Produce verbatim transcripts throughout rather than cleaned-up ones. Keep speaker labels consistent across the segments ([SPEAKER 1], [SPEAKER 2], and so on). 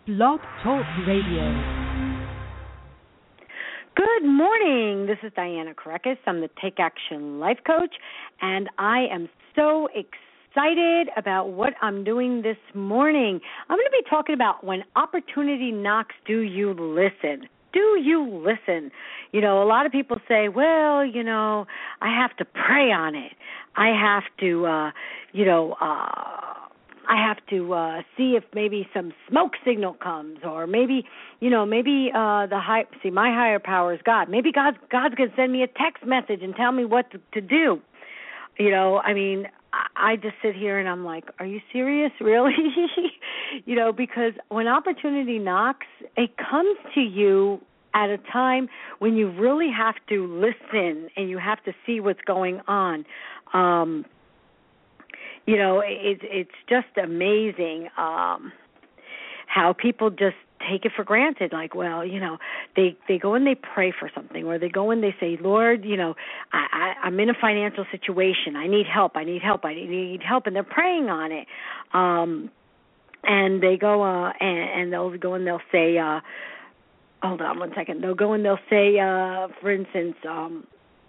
[SPEAKER 1] Blog Talk Radio.
[SPEAKER 2] Good morning. This is Diana Karekis. I'm the Take Action Life Coach, and I am so excited about what I'm doing this morning. I'm going to be talking about when opportunity knocks, do you listen? Do you listen? You know, a lot of people say, well, you know, I have to pray on it. I have to, uh, you know, uh, I have to uh, see if maybe some smoke signal comes, or maybe, you know, maybe uh, the high. See, my higher power is God. Maybe God, God's going to send me a text message and tell me what to, to do. You know, I mean, I, I just sit here and I'm like, are you serious, really? You know, because when opportunity knocks, it comes to you at a time when you really have to listen and you have to see what's going on. Um, You know, it's it's just amazing um, how people just take it for granted. Like, well, you know, they, they go and they pray for something, or they go and they say, Lord, you know, I, I, I'm in a financial situation. I need help. I need help. I need help. And they're praying on it. Um, and they go uh, and, and they'll go and they'll say, uh, hold on one second. They'll go and they'll say, uh, for instance, um,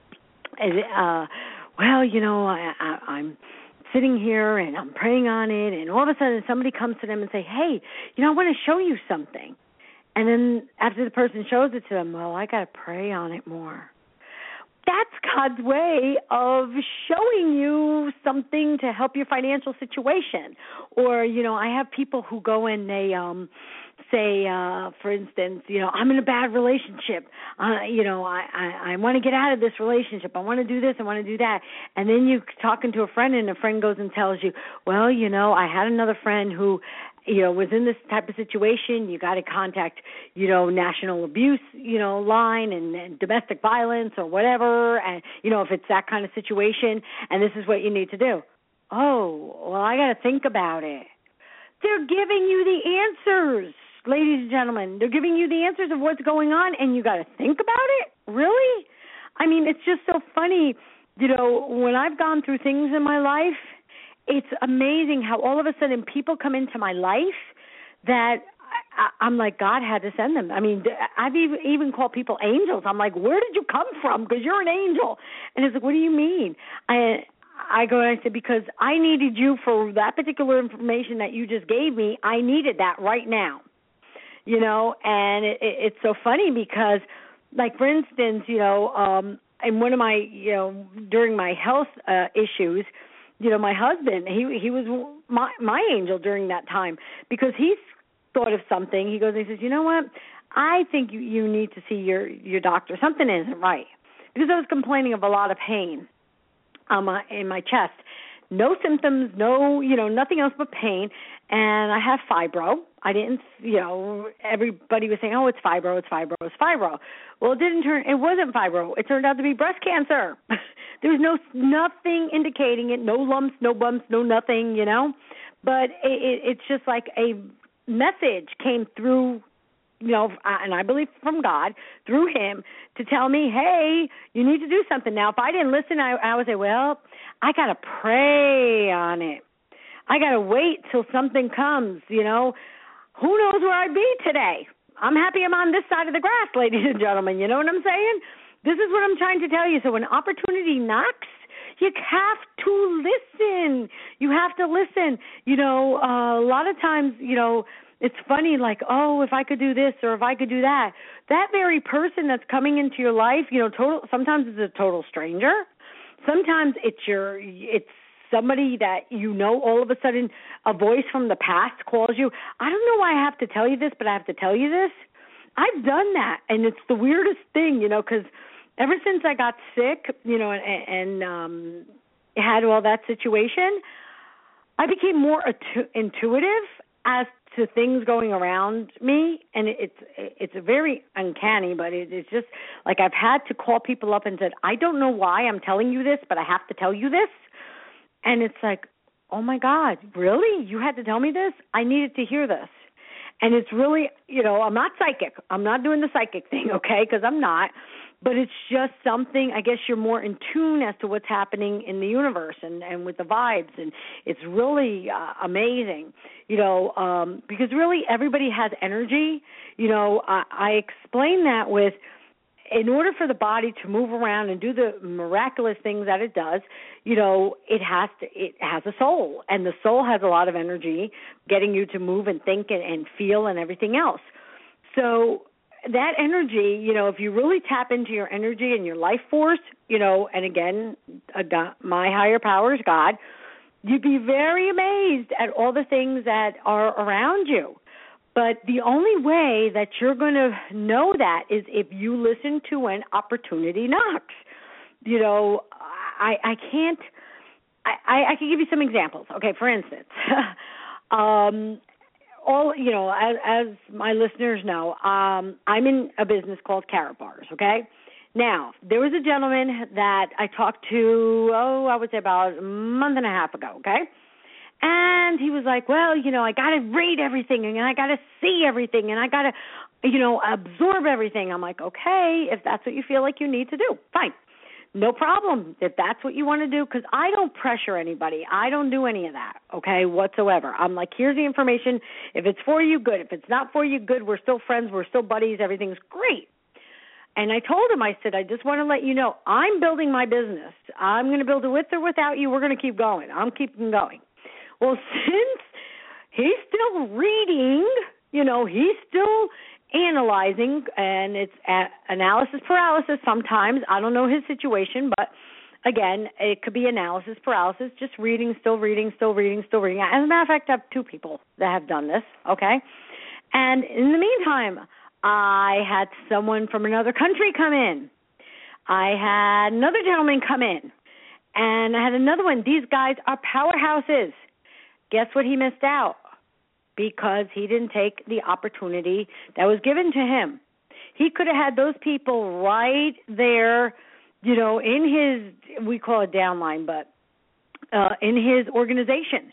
[SPEAKER 2] uh, well, you know, I, I, I'm sitting here and I'm praying on it, and all of a sudden somebody comes to them and say, hey, you know, I want to show you something. And then after the person shows it to them, well, I got to pray on it more. That's God's way of showing you something to help your financial situation. Or, you know, I have people who go and they um, say, uh, for instance, you know, I'm in a bad relationship. Uh, you know, I, I, I want to get out of this relationship. I want to do this. I want to do that. And then you're talking to a friend, and a friend goes and tells you, well, you know, I had another friend who, you know, was in this type of situation. You got to contact, you know, national abuse, you know, line and, and domestic violence or whatever. And, you know, if it's that kind of situation, and this is what you need to do. Oh, well, I got to think about it. They're giving you the answers, ladies and gentlemen. They're giving you the answers of what's going on, and you got to think about it? Really? I mean, it's just so funny. You know, when I've gone through things in my life, it's amazing how all of a sudden people come into my life that I, I'm like, God had to send them. I mean, I've even, even called people angels. I'm like, where did you come from? Because you're an angel. And it's like, what do you mean? I I go and I said, because I needed you for that particular information that you just gave me. I needed that right now. You know, and it, it, it's so funny because, like, for instance, you know, um, in one of my, you know, during my health uh, issues, you know, my husband, he he was my my angel during that time, because he's thought of something. He goes and he says, you know what, I think you, you need to see your, your doctor. Something isn't right. Because I was complaining of a lot of pain on my, in my chest. No symptoms, no, you know, nothing else but pain. And I have fibro. I didn't, you know, everybody was saying, oh, it's fibro, it's fibro, it's fibro. Well, it didn't turn, it wasn't fibro. It turned out to be breast cancer. There was no, nothing indicating it, no lumps, no bumps, no nothing, you know. But it, it, it's just like a message came through, you know, and I believe from God, through him, to tell me, hey, you need to do something. Now, if I didn't listen, I, I would say, well, I got to pray on it. I got to wait till something comes, you know. Who knows where I'd be today? I'm happy I'm on this side of the grass, ladies and gentlemen. You know what I'm saying? This is what I'm trying to tell you. So when opportunity knocks, you have to listen. You have to listen. You know, uh, a lot of times, you know, it's funny, like, oh, if I could do this or if I could do that. That very person that's coming into your life, you know, total. Sometimes it's a total stranger. Sometimes it's your, it's somebody that you know. All of a sudden, a voice from the past calls you. I don't know why I have to tell you this, but I have to tell you this. I've done that, and it's the weirdest thing, you know, because ever since I got sick, you know, and, and um, had all that situation, I became more atu- intuitive as to things going around me, and it's it's very uncanny, but it, it's just like I've had to call people up and said, I don't know why I'm telling you this, but I have to tell you this. And it's like, oh, my God, really? You had to tell me this? I needed to hear this. And it's really, you know, I'm not psychic. I'm not doing the psychic thing, okay, because I'm not. but it's just something, I guess you're more in tune as to what's happening in the universe and, and with the vibes, and it's really uh, amazing, you know, um, because really everybody has energy. You know, I, I explain that with, in order for the body to move around and do the miraculous things that it does, you know, it has to, it has a soul, and the soul has a lot of energy getting you to move and think and, and feel and everything else. So that energy, you know, if you really tap into your energy and your life force, you know, and again, a God, my higher power is God, you'd be very amazed at all the things that are around you. But the only way that you're going to know that is if you listen to when opportunity knocks. You know, I, I can't, I, I can give you some examples. Okay, for instance, um, all, you know, as, as my listeners know, um, I'm in a business called Carrot Bars, okay? Now, there was a gentleman that I talked to, oh, I would say about a month and a half ago, okay? And he was like, well, you know, I got to read everything, and I got to see everything, and I got to, you know, absorb everything. I'm like, okay, if that's what you feel like you need to do, fine. No problem if that's what you want to do, because I don't pressure anybody. I don't do any of that, okay, whatsoever. I'm like, here's the information. If it's for you, good. If it's not for you, good. We're still friends. We're still buddies. Everything's great. And I told him, I said, I just want to let you know, I'm building my business. I'm going to build it with or without you. We're going to keep going. I'm keeping going. Well, since he's still reading, you know, he's still analyzing, and it's a- analysis paralysis sometimes. I don't know his situation, but again, it could be analysis paralysis, just reading, still reading, still reading, still reading. As a matter of fact, I have two people that have done this, okay? And in the meantime, I had someone from another country come in. I had another gentleman come in, and I had another one. These guys are powerhouses. Guess what he missed out? Because he didn't take the opportunity that was given to him. He could have had those people right there, you know, in his, we call it downline, but uh, in his organization.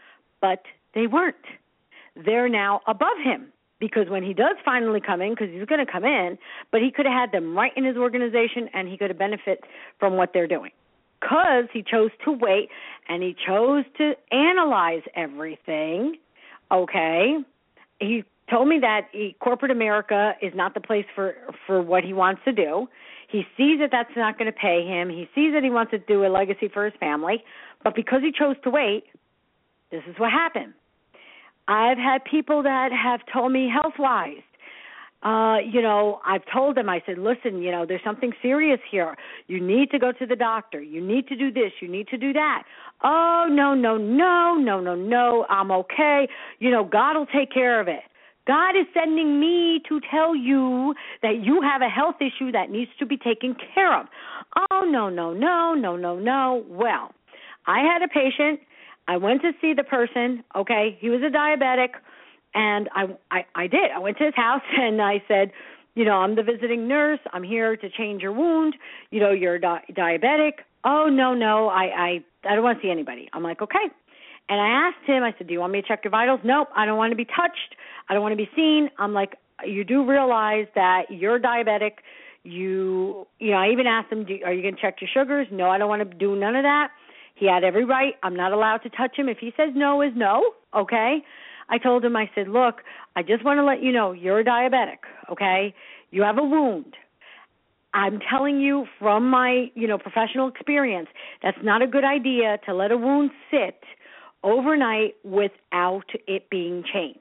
[SPEAKER 2] But they weren't. They're now above him, because when he does finally come in, because he's going to come in, but he could have had them right in his organization, and he could have benefited from what they're doing. Because he chose to wait, and he chose to analyze everything. Okay, he told me that he, corporate America is not the place for, for what he wants to do. He sees that that's not going to pay him. He sees that he wants to do a legacy for his family. But because he chose to wait, this is what happened. I've had people that have told me health-wise, uh, you know, I've told them, I said, listen, you know, there's something serious here. You need to go to the doctor. You need to do this. You need to do that. Oh, no, no, no, no, no, no, I'm okay. You know, God will take care of it. God is sending me to tell you that you have a health issue that needs to be taken care of. Oh, no, no, no, no, no, no. Well, I had a patient. I went to see the person. Okay, he was a diabetic. And I, I, I did. I went to his house, and I said, you know, I'm the visiting nurse. I'm here to change your wound. You know, you're di- diabetic. Oh, no, no, I, I, I don't want to see anybody. I'm like, okay. And I asked him, I said, do you want me to check your vitals? Nope, I don't want to be touched. I don't want to be seen. I'm like, you do realize that you're diabetic. You, you know, I even asked him, do, are you going to check your sugars? No, I don't want to do none of that. He had every right. I'm not allowed to touch him. If he says no is no, okay? I told him, I said, look, I just want to let you know you're a diabetic, okay? You have a wound. I'm telling you from my, you know, professional experience, that's not a good idea to let a wound sit overnight without it being changed.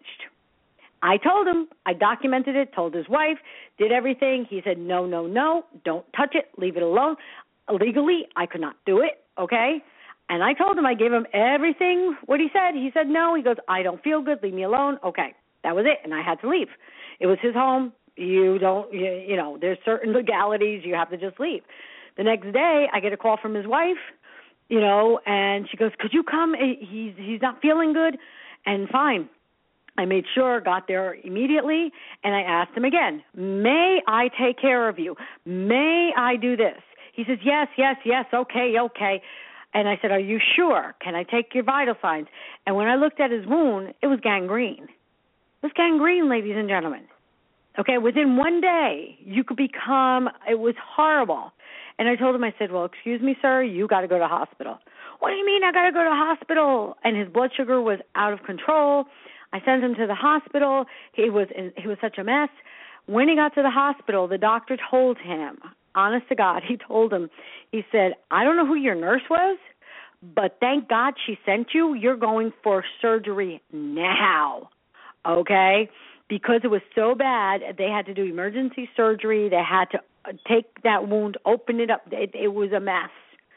[SPEAKER 2] I told him, I documented it, told his wife, did everything. He said, no, no, no, don't touch it, leave it alone. Legally, I could not do it, okay? And I told him, I gave him everything, what he said. He said, no. He goes, I don't feel good. Leave me alone. Okay, that was it. And I had to leave. It was his home. You don't, you, you know, there's certain legalities. You have to just leave. The next day, I get a call from his wife, you know, and she goes, could you come? He's, he's not feeling good. And fine. I made sure, got there immediately, and I asked him again, may I take care of you? May I do this? He says, yes, yes, yes, okay, okay. And I said, are you sure? Can I take your vital signs? And when I looked at his wound, it was gangrene. It was gangrene, ladies and gentlemen. Okay, within one day, you could become, it was horrible. And I told him, I said, well, excuse me, sir, you got to go to hospital. What do you mean I got to go to hospital? And his blood sugar was out of control. I sent him to the hospital. He was in, he was such a mess. When he got to the hospital, the doctor told him, honest to God, he told him, he said, I don't know who your nurse was, but thank God she sent you. You're going for surgery now, okay? Because it was so bad, they had to do emergency surgery. They had to take that wound, open it up. It, it was a mess,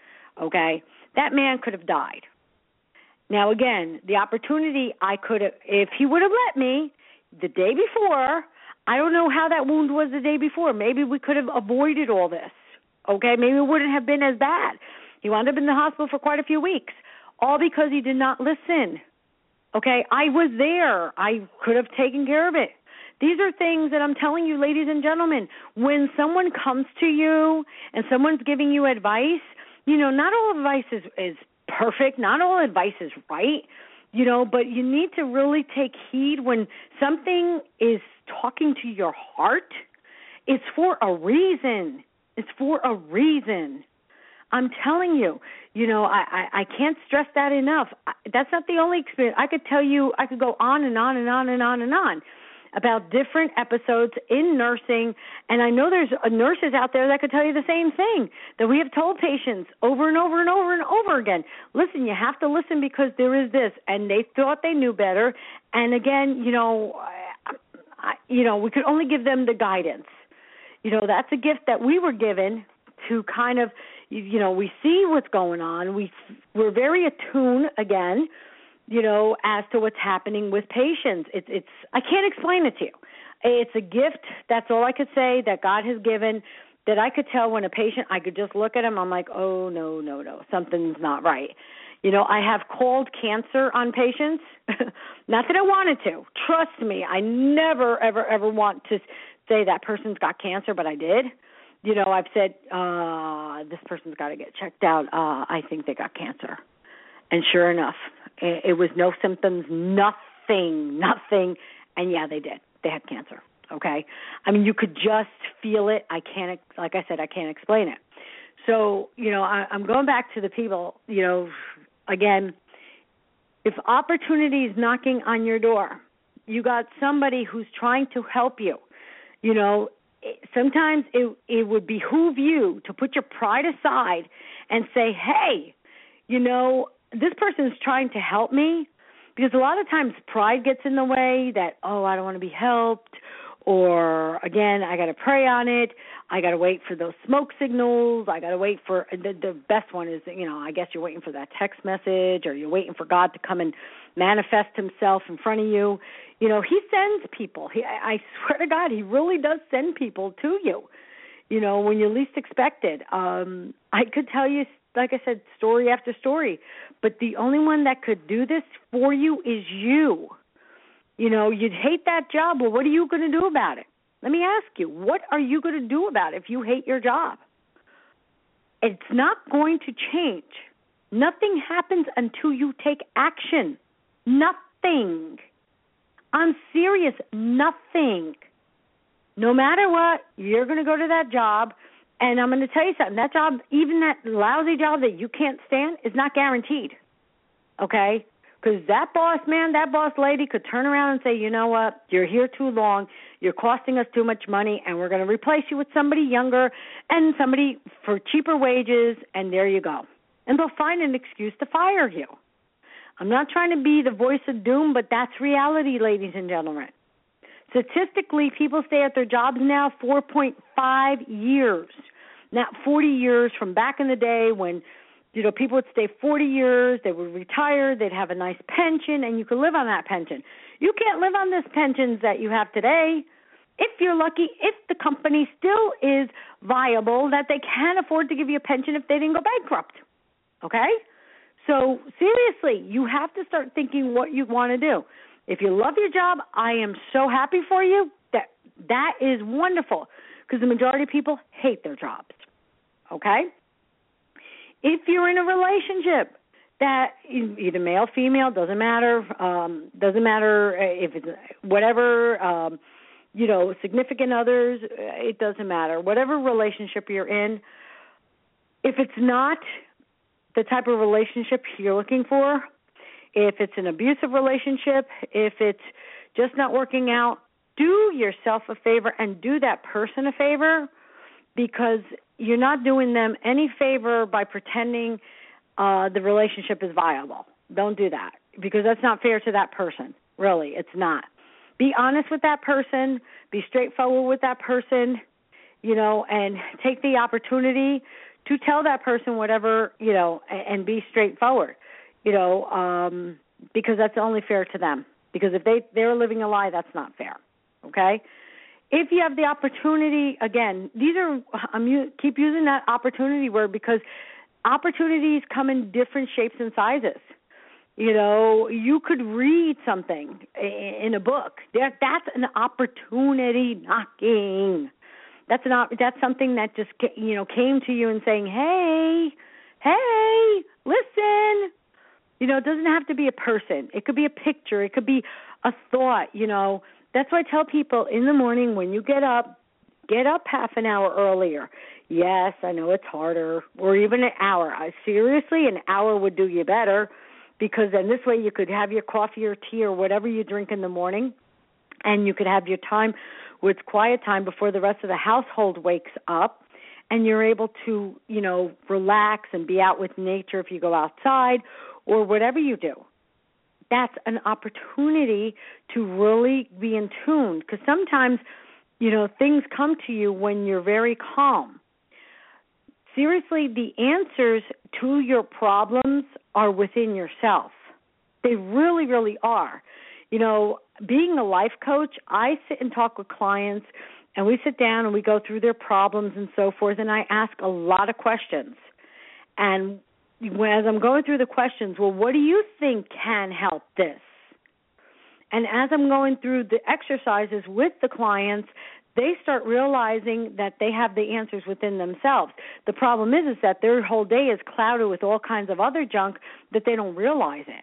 [SPEAKER 2] okay? That man could have died. Now, again, the opportunity I could have, if he would have let me the day before, I don't know how that wound was the day before. Maybe we could have avoided all this, okay? Maybe it wouldn't have been as bad. He wound up in the hospital for quite a few weeks, all because he did not listen. Okay, I was there. I could have taken care of it. These are things that I'm telling you, ladies and gentlemen. When someone comes to you and someone's giving you advice, you know, not all advice is, is perfect. Not all advice is right, you know, but you need to really take heed when something is talking to your heart. It's for a reason. It's for a reason. I'm telling you, you know, I, I, I can't stress that enough. I, that's not the only experience. I could tell you, I could go on and on and on and on and on about different episodes in nursing, and I know there's nurses out there that could tell you the same thing, that we have told patients over and over and over and over again, listen, you have to listen because there is this, and they thought they knew better, and again, you know, I, I, you know, we could only give them the guidance. You know, that's a gift that we were given to kind of, you know, we see what's going on. We, we're very attuned, again, you know, as to what's happening with patients. It's, it's, I can't explain it to you. It's a gift, that's all I could say, that God has given, that I could tell when a patient, I could just look at him, I'm like, oh, no, no, no, something's not right. You know, I have called cancer on patients. Not that I wanted to. Trust me, I never, ever, ever want to say that person's got cancer, but I did. You know, I've said, uh, this person's got to get checked out. Uh, I think they got cancer. And sure enough, it, it was no symptoms, nothing, nothing. And, yeah, they did. They had cancer, okay? I mean, you could just feel it. I can't, like I said, I can't explain it. So, you know, I, I'm going back to the people, you know, again, if opportunity is knocking on your door, you got somebody who's trying to help you, you know, sometimes it, it would behoove you to put your pride aside and say, hey, you know, this person is trying to help me, because a lot of times pride gets in the way that, oh, I don't want to be helped, or, again, I got to pray on it. I got to wait for those smoke signals. I got to wait for, the, the best one is, you know, I guess you're waiting for that text message, or you're waiting for God to come and manifest himself in front of you. You know, he sends people. He, I swear to God, he really does send people to you, you know, when you least expect it. Um, I could tell you, like I said, story after story, but the only one that could do this for you is you. You know, you'd hate that job. Well, what are you going to do about it? Let me ask you, what are you going to do about it if you hate your job? It's not going to change. Nothing happens until you take action. Nothing. I'm serious, nothing. No matter what, you're going to go to that job, and I'm going to tell you something. That job, even that lousy job that you can't stand, is not guaranteed, okay? Because that boss man, that boss lady could turn around and say, you know what, you're here too long, you're costing us too much money, and we're going to replace you with somebody younger and somebody for cheaper wages, and there you go. And they'll find an excuse to fire you. I'm not trying to be the voice of doom, but that's reality, ladies and gentlemen. Statistically, people stay at their jobs now four point five years, not forty years from back in the day when, you know, people would stay forty years, they would retire, they'd have a nice pension, and you could live on that pension. You can't live on this pensions that you have today. If you're lucky, if the company still is viable, that they can afford to give you a pension if they didn't go bankrupt, okay? So seriously, you have to start thinking what you want to do. If you love your job, I am so happy for you. That that is wonderful, because the majority of people hate their jobs, okay? If you're in a relationship that either male, female, doesn't matter, um, doesn't matter if it's whatever, um, you know, significant others, it doesn't matter. Whatever relationship you're in, if it's not the type of relationship you're looking for, if it's an abusive relationship, if it's just not working out, do yourself a favor and do that person a favor, because you're not doing them any favor by pretending uh, the relationship is viable. Don't do that, because that's not fair to that person. Really, it's not. Be honest with that person. Be straightforward with that person, you know, and take the opportunity to tell that person whatever, you know, and, and be straightforward, you know, um, because that's only fair to them. Because if they, they're living a lie, that's not fair, okay? If you have the opportunity, again, these are, I'm u- keep using that opportunity word because opportunities come in different shapes and sizes. You know, you could read something in a book. That that's an opportunity knocking. That's an that's something that just, you know, came to you and saying, "Hey, hey, listen." You know, it doesn't have to be a person. It could be a picture. It could be a thought. You know, that's why I tell people in the morning when you get up, get up half an hour earlier. Yes, I know it's harder, or even an hour. I, seriously, an hour would do you better. Because then this way you could have your coffee or tea or whatever you drink in the morning, and you could have your time where it's quiet time before the rest of the household wakes up, and you're able to, you know, relax and be out with nature if you go outside or whatever you do. That's an opportunity to really be in tune, because sometimes, you know, things come to you when you're very calm. Seriously, the answers to your problems are within yourself. They really, really are. You know, being a life coach, I sit and talk with clients, and we sit down and we go through their problems and so forth, and I ask a lot of questions. And as I'm going through the questions, well, what do you think can help this? And as I'm going through the exercises with the clients, they start realizing that they have the answers within themselves. The problem is, is that their whole day is clouded with all kinds of other junk that they don't realize it.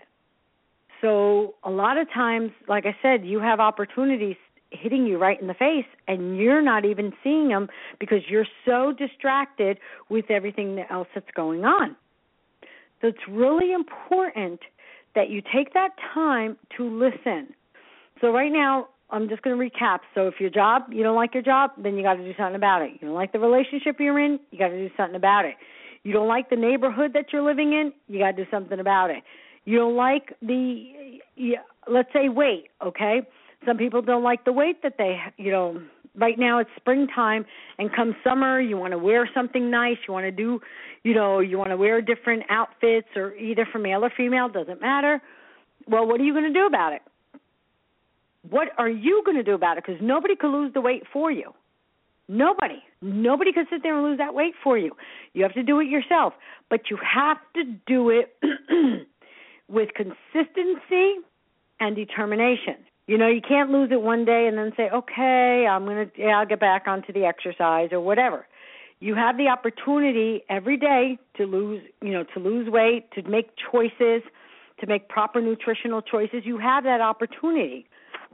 [SPEAKER 2] So a lot of times, like I said, you have opportunities hitting you right in the face, and you're not even seeing them because you're so distracted with everything else that's going on. So it's really important that you take that time to listen. So right now, I'm just going to recap. So if your job, you don't like your job, then you got to do something about it. You don't like the relationship you're in, you got to do something about it. You don't like the neighborhood that you're living in, you got to do something about it. You don't like the, let's say, weight, okay? Some people don't like the weight that they, you know, right now it's springtime, and come summer, you want to wear something nice, you want to do, you know, you want to wear different outfits, or either for male or female, doesn't matter. Well, what are you going to do about it? What are you going to do about it? Because nobody could lose the weight for you. Nobody. Nobody could sit there and lose that weight for you. You have to do it yourself. But you have to do it with consistency and determination. You know, you can't lose it one day and then say, okay, I'm going to, yeah, I'll get back onto the exercise or whatever. You have the opportunity every day to lose, you know, to lose weight, to make choices, to make proper nutritional choices. You have that opportunity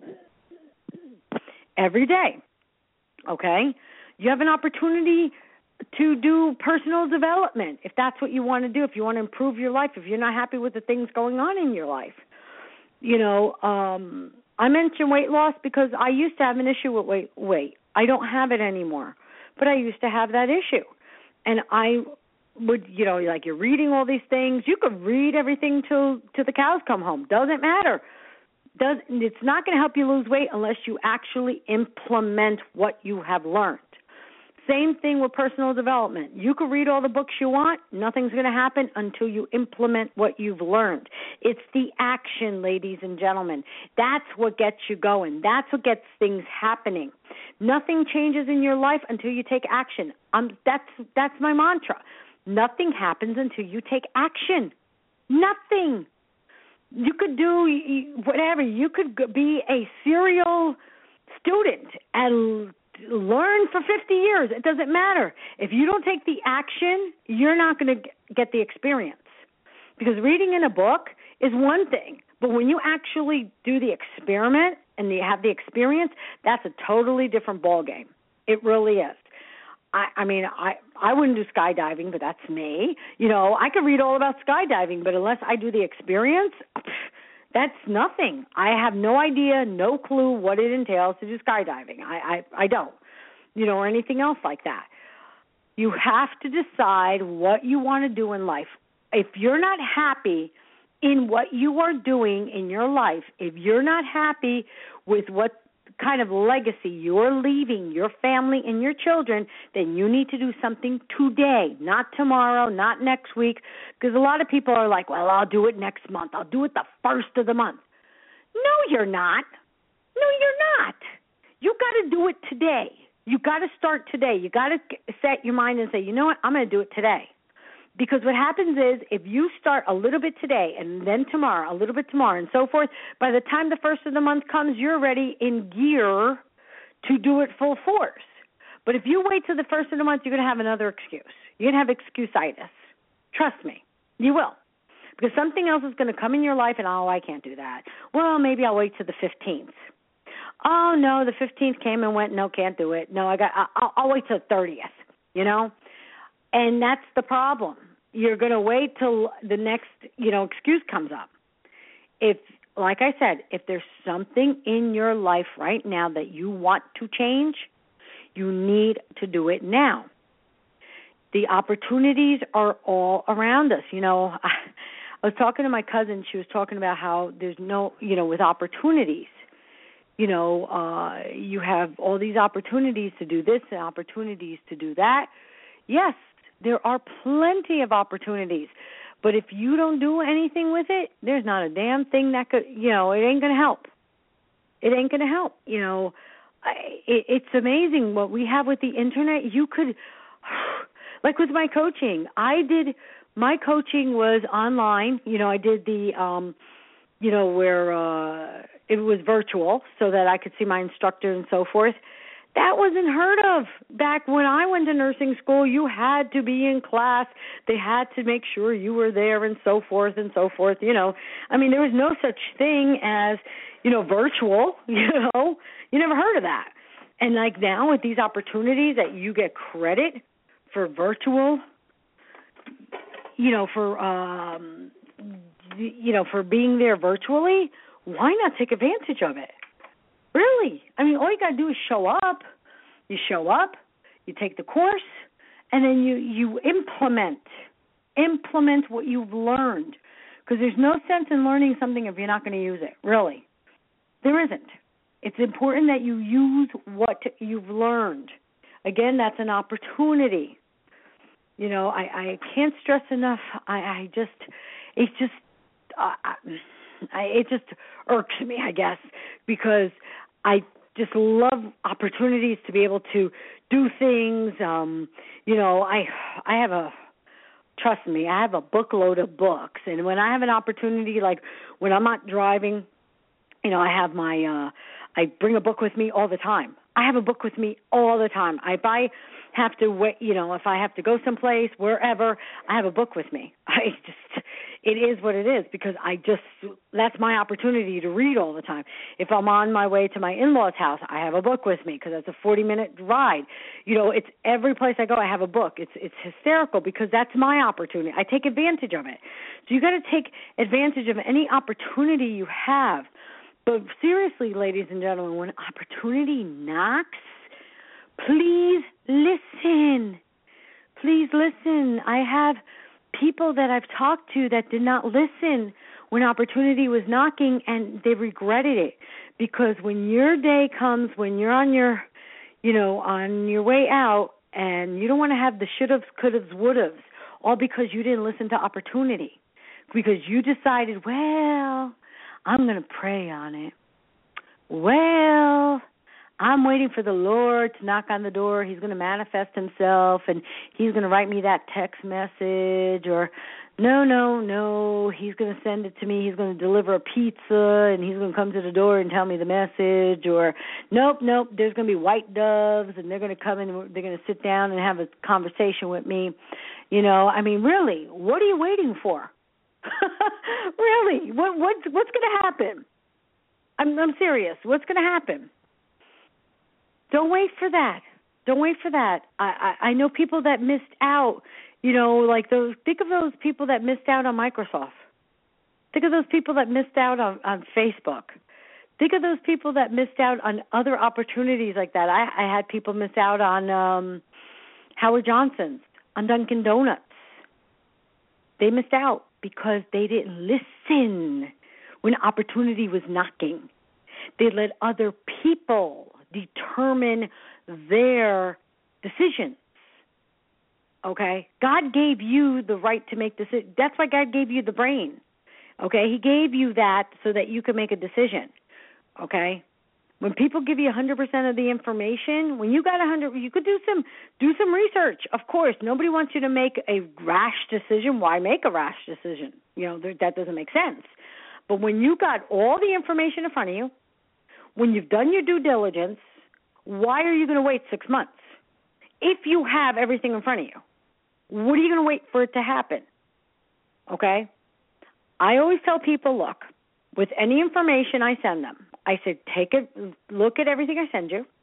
[SPEAKER 2] every day, okay? You have an opportunity to do personal development if that's what you want to do, if you want to improve your life, if you're not happy with the things going on in your life. You know, um, I mentioned weight loss because I used to have an issue with weight. weight. I don't have it anymore, but I used to have that issue. And I would, you know, like you're reading all these things. You could read everything till, till the cows come home. Doesn't matter. Does, it's not going to help you lose weight unless you actually implement what you have learned. Same thing with personal development. You can read all the books you want. Nothing's going to happen until you implement what you've learned. It's the action, ladies and gentlemen. That's what gets you going. That's what gets things happening. Nothing changes in your life until you take action. Um, that's that's my mantra. Nothing happens until you take action. Nothing. You could do whatever. You could be a serial student and learn for fifty years. It doesn't matter. If you don't take the action, you're not going to get the experience. Because reading in a book is one thing, But when you actually do the experiment and you have the experience, that's a totally different ballgame. It really is. I, I mean, I, I wouldn't do skydiving, but that's me. You know, I could read all about skydiving, but unless I do the experience, that's nothing. I have no idea, no clue what it entails to do skydiving. I, I, I don't, you know, or anything else like that. You have to decide what you want to do in life. If you're not happy in what you are doing in your life, if you're not happy with what kind of legacy you're leaving your family and your children, then you need to do something today, not tomorrow, not next week, because a lot of people are like, well, I'll do it next month. I'll do it the first of the month. No, you're not. No, you're not. You got to do it today. You got to start today. You got to set your mind and say, you know what, I'm going to do it today. Because what happens is if you start a little bit today and then tomorrow, a little bit tomorrow and so forth, by the time the first of the month comes, you're ready in gear to do it full force. But if you wait till the first of the month, you're going to have another excuse. You're going to have excuse-itis. Trust me, you will. Because something else is going to come in your life and, oh, I can't do that. Well, maybe I'll wait till the fifteenth. Oh, no, the fifteenth came and went, no, can't do it. No, I got, I'll, I'll wait till the thirtieth, you know? And that's the problem. You're going to wait till the next, you know, excuse comes up. If, like I said, if there's something in your life right now that you want to change, you need to do it now. The opportunities are all around us. You know, I, I was talking to my cousin. She was talking about how there's no, you know, with opportunities, you know, uh, you have all these opportunities to do this and opportunities to do that. Yes, there are plenty of opportunities, but if you don't do anything with it, there's not a damn thing that could, you know, it ain't going to help. It ain't going to help. You know, I, it, it's amazing what we have with the internet. You could, like with my coaching, I did, my coaching was online. You know, I did the, um, you know, where uh, it was virtual so that I could see my instructor and so forth. That wasn't heard of. Back when I went to nursing school, you had to be in class. They had to make sure you were there and so forth and so forth. You know, I mean, there was no such thing as, you know, virtual, you know. You never heard of that. And like now with these opportunities that you get credit for virtual, you know, for, um, you know, for being there virtually, why not take advantage of it? Really. I mean, all you got to do is show up. You show up, you take the course, and then you, you implement, implement what you've learned. Because there's no sense in learning something if you're not going to use it, really. There isn't. It's important that you use what you've learned. Again, that's an opportunity. You know, I, I can't stress enough. I, I just, it's just, uh, I, it just irks me, I guess, because I just love opportunities to be able to do things. Um, you know, I I have a, trust me, I have a bookload of books. And when I have an opportunity, like when I'm not driving, you know, I have my, uh, I bring a book with me all the time. I have a book with me all the time. If I have to wait, you know, if I have to go someplace, wherever, I have a book with me. I just, it is what it is because I just, that's my opportunity to read all the time. If I'm on my way to my in-laws' house, I have a book with me because that's a forty-minute ride. You know, it's every place I go, I have a book. It's it's hysterical because that's my opportunity. I take advantage of it. So you got to take advantage of any opportunity you have. But seriously, ladies and gentlemen, when opportunity knocks, please listen. Please listen. I have people that I've talked to that did not listen when opportunity was knocking, and they regretted it. Because when your day comes, when you're on your, you know, on your way out, and you don't want to have the should-haves, could-haves, would-haves, all because you didn't listen to opportunity. Because you decided, well, I'm going to pray on it. Well, I'm waiting for the Lord to knock on the door. He's going to manifest himself, and he's going to write me that text message. Or, no, no, no, he's going to send it to me. He's going to deliver a pizza, and he's going to come to the door and tell me the message. Or, nope, nope, there's going to be white doves, and they're going to come in and they're going to sit down and have a conversation with me. You know, I mean, really, what are you waiting for? Really? What what's what's going to happen? I'm I'm serious. What's going to happen? Don't wait for that. Don't wait for that. I, I I know people that missed out. You know, like those. Think of those people that missed out on Microsoft. Think of those people that missed out on, on Facebook. Think of those people that missed out on other opportunities like that. I, I had people miss out on um, Howard Johnson's, on Dunkin' Donuts. They missed out because they didn't listen when opportunity was knocking. They let other people determine their decisions. Okay? God gave you the right to make decisions. That's why God gave you the brain. Okay? He gave you that so that you could make a decision. Okay? When people give you one hundred percent of the information, when you got one hundred, you could do some do some research. Of course, nobody wants you to make a rash decision. Why make a rash decision? You know, that doesn't make sense. But when you got all the information in front of you, when you've done your due diligence, why are you going to wait six months? If you have everything in front of you, what are you going to wait for it to happen? Okay? I always tell people, look, with any information I send them, I said, take it, look at everything I send you,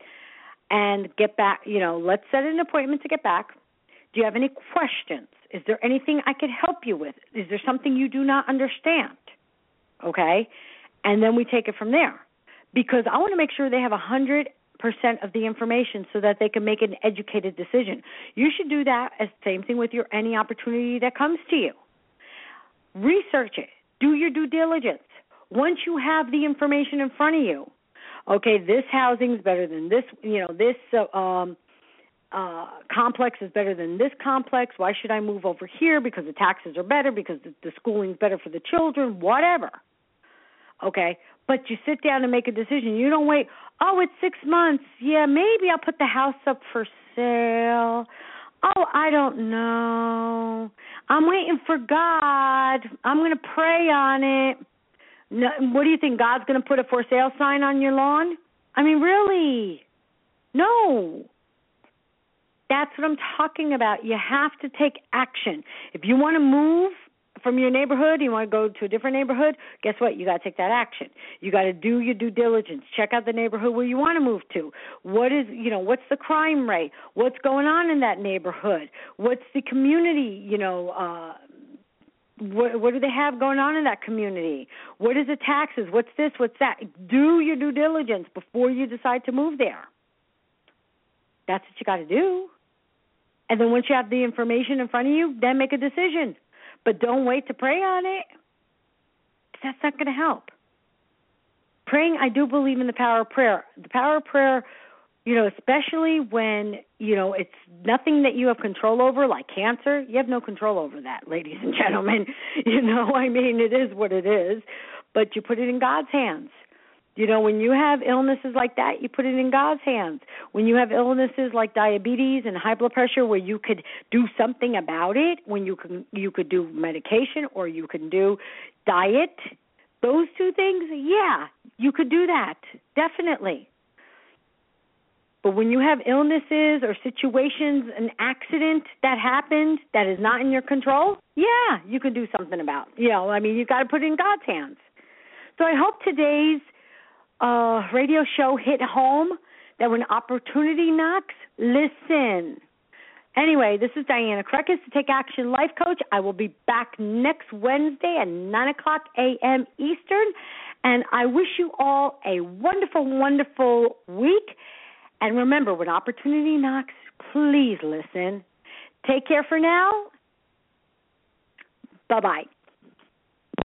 [SPEAKER 2] and get back, you know, let's set an appointment to get back. Do you have any questions? Is there anything I could help you with? Is there something you do not understand? Okay? And then we take it from there. Because I want to make sure they have one hundred percent of the information so that they can make an educated decision. You should do that as same thing with your any opportunity that comes to you. Research it. Do your due diligence. Once you have the information in front of you, okay, this housing is better than this, you know, this uh, um, uh, complex is better than this complex. Why should I move over here? Because the taxes are better, because the, the schooling is better for the children, whatever. Okay, but you sit down and make a decision. You don't wait, oh, it's six months. Yeah, maybe I'll put the house up for sale. Oh, I don't know. I'm waiting for God. I'm going to pray on it. No, what do you think? God's going to put a for sale sign on your lawn? I mean, really? No. That's what I'm talking about. You have to take action. If you want to move from your neighborhood, you want to go to a different neighborhood, guess what? You got to take that action. You got to do your due diligence. Check out the neighborhood where you want to move to. What is, you know, what's the crime rate? What's going on in that neighborhood? What's the community, you know, uh, what, what do they have going on in that community? What is the taxes? What's this? What's that? Do your due diligence before you decide to move there. That's what you got to do. And then once you have the information in front of you, then make a decision. But don't wait to pray on it. That's not going to help. Praying, I do believe in the power of prayer. The power of prayer, you know, especially when, you know, it's nothing that you have control over, like cancer. You have no control over that, ladies and gentlemen. You know, I mean, it is what it is. But you put it in God's hands. You know, when you have illnesses like that, you put it in God's hands. When you have illnesses like diabetes and high blood pressure where you could do something about it, when you can you could do medication or you can do diet, those two things, yeah, you could do that, definitely. But when you have illnesses or situations, an accident that happened that is not in your control, yeah, you can do something about. You know, I mean, you got to put it in God's hands. So I hope today's Uh, radio show hit home, that when opportunity knocks, listen. Anyway, this is Diana Krekus, the Take Action Life Coach. I will be back next Wednesday at nine o'clock a.m. Eastern, and I wish you all a wonderful, wonderful week. And remember, when opportunity knocks, please listen. Take care for now. Bye-bye.